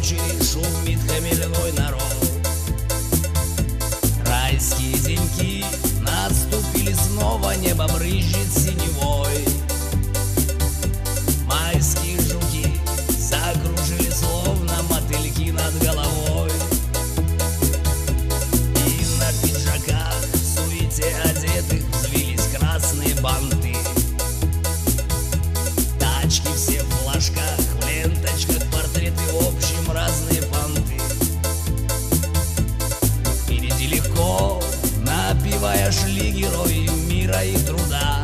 ночи шумит хмельной народ. Райские деньки наступили снова, небо брызжет синевой. Майские жуки закружили, словно мотыльки над головой. И на пиджаках в суете одетых взвились красные банты. Тачки все в флажках, в ленточках портреты, в общем разные понты. Впереди легко, напевая, шли герои мира и труда.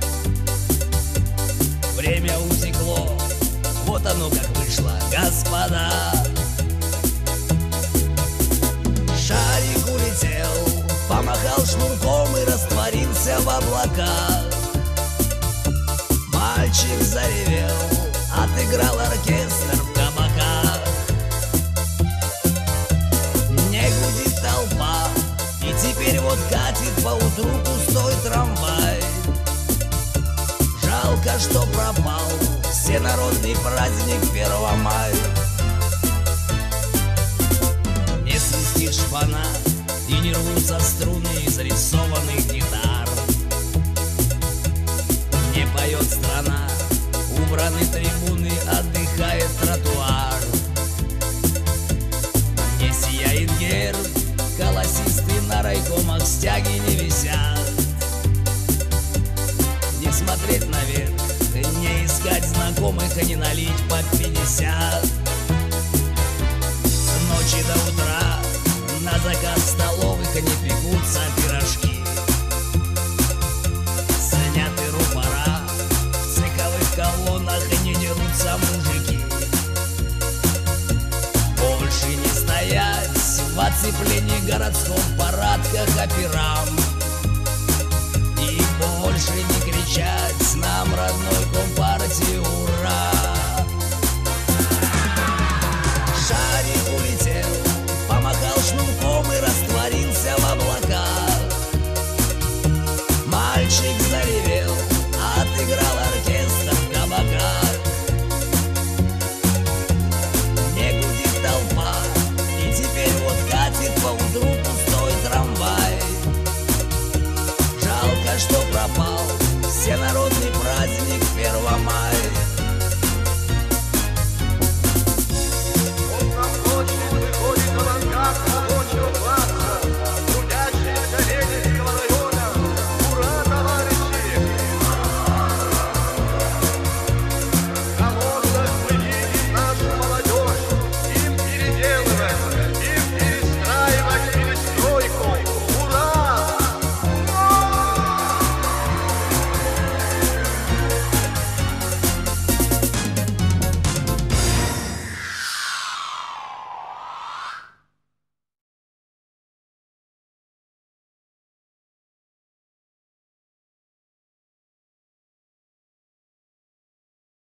Время утекло, вот оно как вышло, господа. Шарик улетел, помахал шнурком и растворился в облаках. Мальчик заревел, отыграл оркестр в кабаках. Не гудит толпа, и теперь вот катит поутру пустой трамвай. Жалко, что пропал всенародный праздник 1 мая. Не свистит шпана и не рвутся струны изрисованных гитар. Не поет страна, убраны трибуны, отдыхает тротуар. Не сияет герб, колосисты на райкомах стяги не висят. Не смотреть наверх, не искать знакомых, а не налить по 50. С ночи до утра на заказ столовых не пекутся пирожки. Сняты рупора, в цеховых колоннах не дерутся мужики. Больше не стоять в оцеплении городском парадках операм. И больше не кричать нам, родной компартии, ура! Шарик улетел, помахал шнурком и растворился в облаках. Мальчик заревел, отыграл оркестр в кабаках. Не гудит толпа, и теперь вот катит поутру пустой трамвай. Жалко, что пропал всенародный